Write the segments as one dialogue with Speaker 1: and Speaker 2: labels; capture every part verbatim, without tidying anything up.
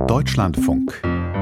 Speaker 1: Deutschlandfunk.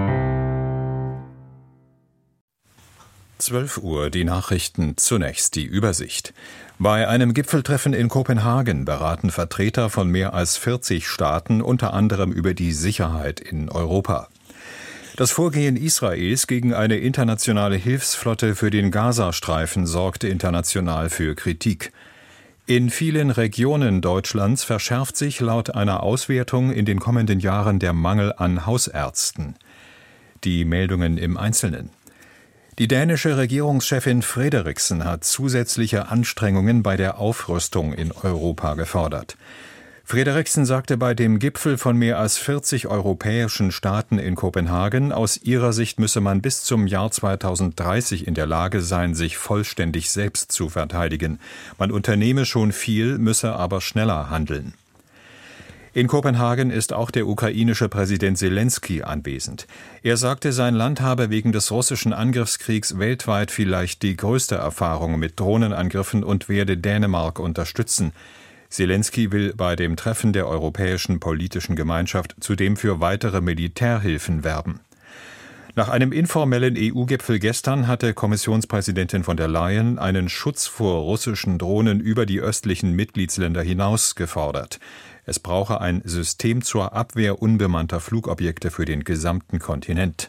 Speaker 2: zwölf Uhr, die Nachrichten, zunächst die Übersicht. Bei einem Gipfeltreffen in Kopenhagen beraten Vertreter von mehr als vierzig Staaten unter anderem über die Sicherheit in Europa. Das Vorgehen Israels gegen eine internationale Hilfsflotte für den Gazastreifen sorgte international für Kritik. In vielen Regionen Deutschlands verschärft sich laut einer Auswertung in den kommenden Jahren der Mangel an Hausärzten. Die Meldungen im Einzelnen. Die dänische Regierungschefin Frederiksen hat zusätzliche Anstrengungen bei der Aufrüstung in Europa gefordert. Frederiksen sagte bei dem Gipfel von mehr als vierzig europäischen Staaten in Kopenhagen, aus ihrer Sicht müsse man bis zum Jahr zweitausenddreißig in der Lage sein, sich vollständig selbst zu verteidigen. Man unternehme schon viel, müsse aber schneller handeln. In Kopenhagen ist auch der ukrainische Präsident Selenskyj anwesend. Er sagte, sein Land habe wegen des russischen Angriffskriegs weltweit vielleicht die größte Erfahrung mit Drohnenangriffen und werde Dänemark unterstützen. Selenskyj will bei dem Treffen der Europäischen Politischen Gemeinschaft zudem für weitere Militärhilfen werben. Nach einem informellen E U-Gipfel gestern hatte Kommissionspräsidentin von der Leyen einen Schutz vor russischen Drohnen über die östlichen Mitgliedsländer hinaus gefordert. Es brauche ein System zur Abwehr unbemannter Flugobjekte für den gesamten Kontinent.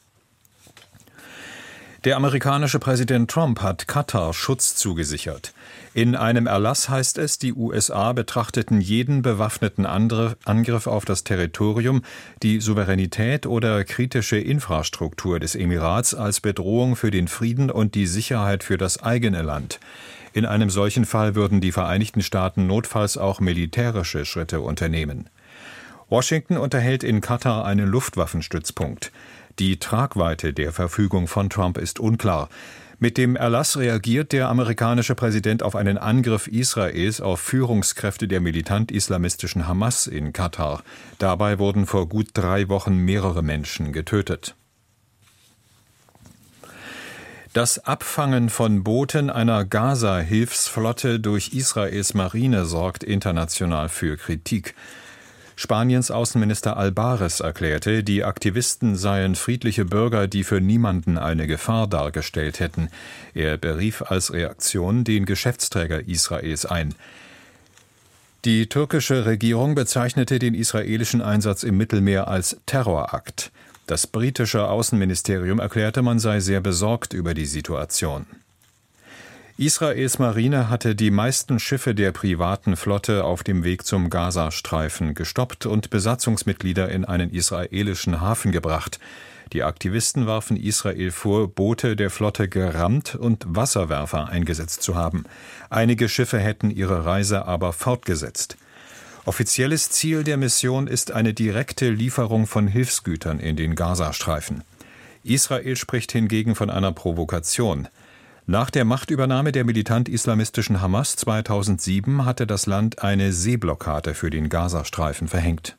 Speaker 2: Der amerikanische Präsident Trump hat Katar Schutz zugesichert. In einem Erlass heißt es, die U S A betrachteten jeden bewaffneten Angriff auf das Territorium, die Souveränität oder kritische Infrastruktur des Emirats als Bedrohung für den Frieden und die Sicherheit für das eigene Land. In einem solchen Fall würden die Vereinigten Staaten notfalls auch militärische Schritte unternehmen. Washington unterhält in Katar einen Luftwaffenstützpunkt. Die Tragweite der Verfügung von Trump ist unklar. Mit dem Erlass reagiert der amerikanische Präsident auf einen Angriff Israels auf Führungskräfte der militant-islamistischen Hamas in Katar. Dabei wurden vor gut drei Wochen mehrere Menschen getötet. Das Abfangen von Booten einer Gaza-Hilfsflotte durch Israels Marine sorgt international für Kritik. Spaniens Außenminister Albares erklärte, die Aktivisten seien friedliche Bürger, die für niemanden eine Gefahr dargestellt hätten. Er berief als Reaktion den Geschäftsträger Israels ein. Die türkische Regierung bezeichnete den israelischen Einsatz im Mittelmeer als Terrorakt. Das britische Außenministerium erklärte, man sei sehr besorgt über die Situation. Israels Marine hatte die meisten Schiffe der privaten Flotte auf dem Weg zum Gazastreifen gestoppt und Besatzungsmitglieder in einen israelischen Hafen gebracht. Die Aktivisten warfen Israel vor, Boote der Flotte gerammt und Wasserwerfer eingesetzt zu haben. Einige Schiffe hätten ihre Reise aber fortgesetzt. Offizielles Ziel der Mission ist eine direkte Lieferung von Hilfsgütern in den Gazastreifen. Israel spricht hingegen von einer Provokation. Nach der Machtübernahme der militant-islamistischen Hamas zweitausendsieben hatte das Land eine Seeblockade für den Gazastreifen verhängt.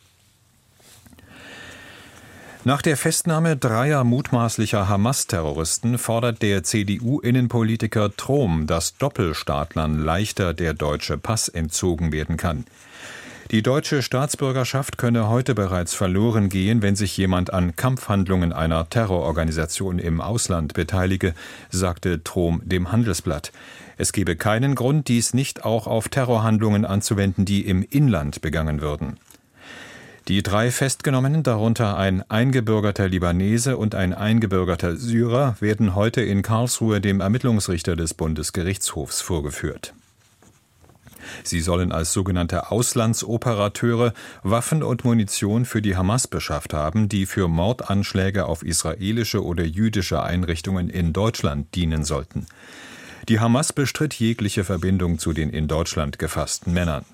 Speaker 2: Nach der Festnahme dreier mutmaßlicher Hamas-Terroristen fordert der C D U-Innenpolitiker Trom, dass Doppelstaatlern leichter der deutsche Pass entzogen werden kann. Die deutsche Staatsbürgerschaft könne heute bereits verloren gehen, wenn sich jemand an Kampfhandlungen einer Terrororganisation im Ausland beteilige, sagte Trom dem Handelsblatt. Es gebe keinen Grund, dies nicht auch auf Terrorhandlungen anzuwenden, die im Inland begangen würden. Die drei Festgenommenen, darunter ein eingebürgerter Libanese und ein eingebürgerter Syrer, werden heute in Karlsruhe dem Ermittlungsrichter des Bundesgerichtshofs vorgeführt. Sie sollen als sogenannte Auslandsoperateure Waffen und Munition für die Hamas beschafft haben, die für Mordanschläge auf israelische oder jüdische Einrichtungen in Deutschland dienen sollten. Die Hamas bestritt jegliche Verbindung zu den in Deutschland gefassten Männern.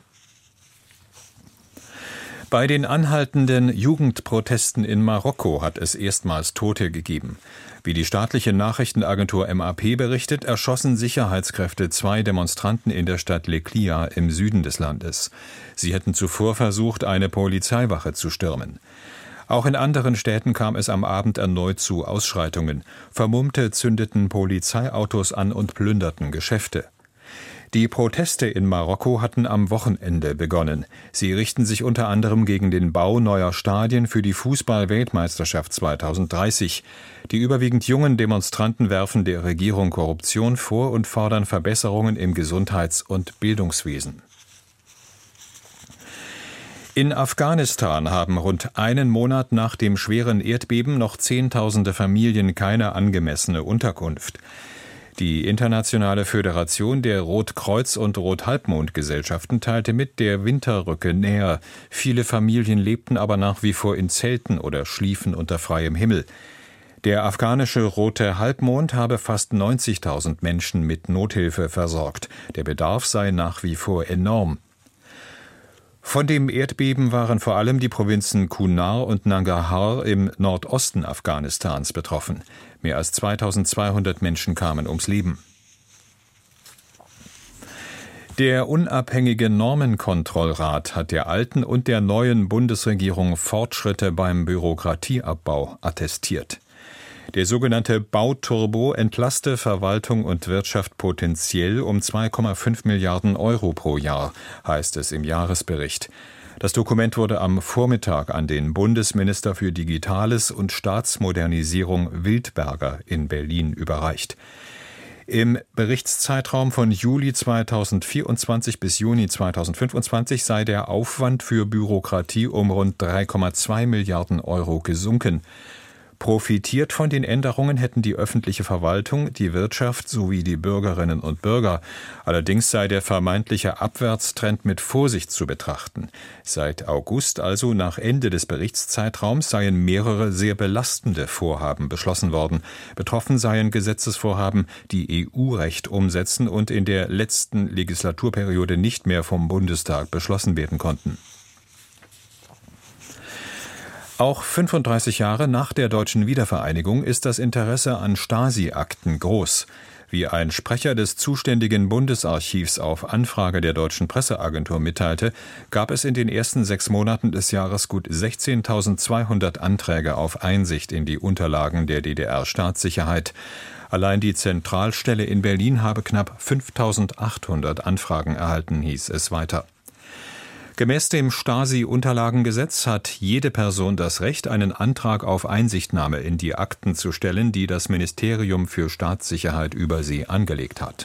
Speaker 2: Bei den anhaltenden Jugendprotesten in Marokko hat es erstmals Tote gegeben. Wie die staatliche Nachrichtenagentur M A P berichtet, erschossen Sicherheitskräfte zwei Demonstranten in der Stadt Leklia im Süden des Landes. Sie hätten zuvor versucht, eine Polizeiwache zu stürmen. Auch in anderen Städten kam es am Abend erneut zu Ausschreitungen. Vermummte zündeten Polizeiautos an und plünderten Geschäfte. Die Proteste in Marokko hatten am Wochenende begonnen. Sie richten sich unter anderem gegen den Bau neuer Stadien für die Fußball-Weltmeisterschaft zweitausenddreißig. Die überwiegend jungen Demonstranten werfen der Regierung Korruption vor und fordern Verbesserungen im Gesundheits- und Bildungswesen. In Afghanistan haben rund einen Monat nach dem schweren Erdbeben noch Zehntausende Familien keine angemessene Unterkunft. Die Internationale Föderation der Rotkreuz- und Rothalbmond-Gesellschaften teilte mit, der Winter rücke näher. Viele Familien lebten aber nach wie vor in Zelten oder schliefen unter freiem Himmel. Der afghanische Rote Halbmond habe fast neunzigtausend Menschen mit Nothilfe versorgt. Der Bedarf sei nach wie vor enorm. Von dem Erdbeben waren vor allem die Provinzen Kunar und Nangarhar im Nordosten Afghanistans betroffen. Mehr als zweitausendzweihundert Menschen kamen ums Leben. Der unabhängige Normenkontrollrat hat der alten und der neuen Bundesregierung Fortschritte beim Bürokratieabbau attestiert. Der sogenannte Bauturbo entlaste Verwaltung und Wirtschaft potenziell um zwei Komma fünf Milliarden Euro pro Jahr, heißt es im Jahresbericht. Das Dokument wurde am Vormittag an den Bundesminister für Digitales und Staatsmodernisierung Wildberger in Berlin überreicht. Im Berichtszeitraum von Juli zweitausendvierundzwanzig bis Juni zweitausendfünfundzwanzig sei der Aufwand für Bürokratie um rund drei Komma zwei Milliarden Euro gesunken. Profitiert von den Änderungen hätten die öffentliche Verwaltung, die Wirtschaft sowie die Bürgerinnen und Bürger. Allerdings sei der vermeintliche Abwärtstrend mit Vorsicht zu betrachten. Seit August, also nach Ende des Berichtszeitraums, seien mehrere sehr belastende Vorhaben beschlossen worden. Betroffen seien Gesetzesvorhaben, die E U-Recht umsetzen und in der letzten Legislaturperiode nicht mehr vom Bundestag beschlossen werden konnten. Auch fünfunddreißig Jahre nach der deutschen Wiedervereinigung ist das Interesse an Stasi-Akten groß. Wie ein Sprecher des zuständigen Bundesarchivs auf Anfrage der Deutschen Presseagentur mitteilte, gab es in den ersten sechs Monaten des Jahres gut sechzehntausendzweihundert Anträge auf Einsicht in die Unterlagen der D D R-Staatssicherheit. Allein die Zentralstelle in Berlin habe knapp fünftausendachthundert Anfragen erhalten, hieß es weiter. Gemäß dem Stasi-Unterlagengesetz hat jede Person das Recht, einen Antrag auf Einsichtnahme in die Akten zu stellen, die das Ministerium für Staatssicherheit über sie angelegt hat.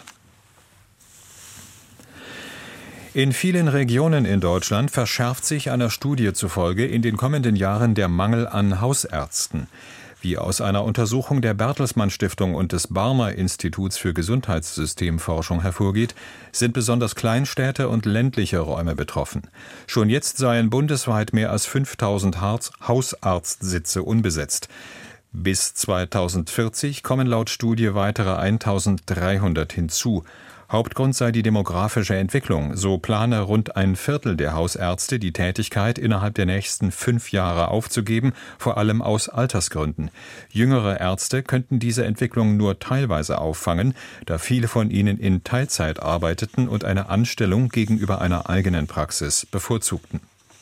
Speaker 2: In vielen Regionen in Deutschland verschärft sich einer Studie zufolge in den kommenden Jahren der Mangel an Hausärzten. Wie aus einer Untersuchung der Bertelsmann Stiftung und des Barmer Instituts für Gesundheitssystemforschung hervorgeht, sind besonders Kleinstädte und ländliche Räume betroffen. Schon jetzt seien bundesweit mehr als fünftausend Hausarztsitze unbesetzt. Bis zweitausendvierzig kommen laut Studie weitere eintausenddreihundert hinzu. Hauptgrund sei die demografische Entwicklung. So plane rund ein Viertel der Hausärzte, die Tätigkeit innerhalb der nächsten fünf Jahre aufzugeben, vor allem aus Altersgründen. Jüngere Ärzte könnten diese Entwicklung nur teilweise auffangen, da viele von ihnen in Teilzeit arbeiteten und eine Anstellung gegenüber einer eigenen Praxis bevorzugten.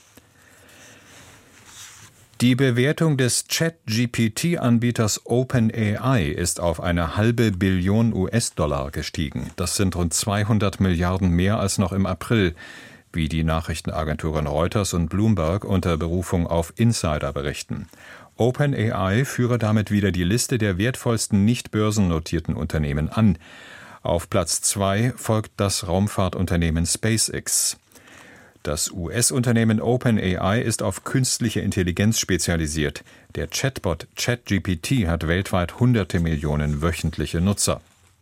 Speaker 2: Die Bewertung des Chat-G P T-Anbieters OpenAI ist auf eine halbe Billion U S-Dollar gestiegen. Das sind rund zweihundert Milliarden mehr als noch im April, wie die Nachrichtenagenturen Reuters und Bloomberg unter Berufung auf Insider berichten. OpenAI führe damit wieder die Liste der wertvollsten nicht börsennotierten Unternehmen an. Auf Platz zwei folgt das Raumfahrtunternehmen SpaceX. Das U S-Unternehmen OpenAI ist auf künstliche Intelligenz spezialisiert. Der Chatbot ChatGPT hat weltweit hunderte Millionen wöchentliche Nutzer.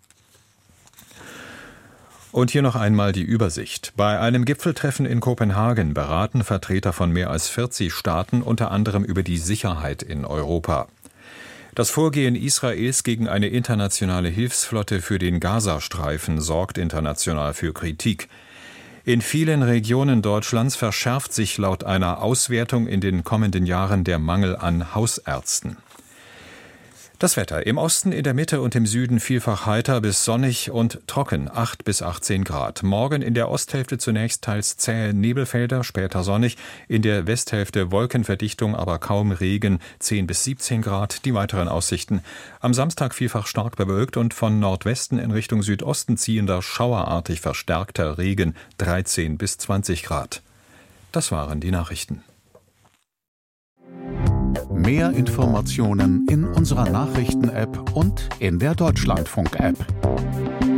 Speaker 2: Und hier noch einmal die Übersicht. Bei einem Gipfeltreffen in Kopenhagen beraten Vertreter von mehr als vierzig Staaten unter anderem über die Sicherheit in Europa. Das Vorgehen Israels gegen eine internationale Hilfsflotte für den Gazastreifen sorgt international für Kritik. In vielen Regionen Deutschlands verschärft sich laut einer Auswertung in den kommenden Jahren der Mangel an Hausärzten. Das Wetter: Im Osten, in der Mitte und im Süden vielfach heiter bis sonnig und trocken, acht bis achtzehn Grad. Morgen in der Osthälfte zunächst teils zähe Nebelfelder, später sonnig. In der Westhälfte Wolkenverdichtung, aber kaum Regen, zehn bis siebzehn Grad. Die weiteren Aussichten: Am Samstag vielfach stark bewölkt und von Nordwesten in Richtung Südosten ziehender, schauerartig verstärkter Regen, dreizehn bis zwanzig Grad. Das waren die Nachrichten.
Speaker 1: Mehr Informationen in unserer Nachrichten-App und in der Deutschlandfunk-App.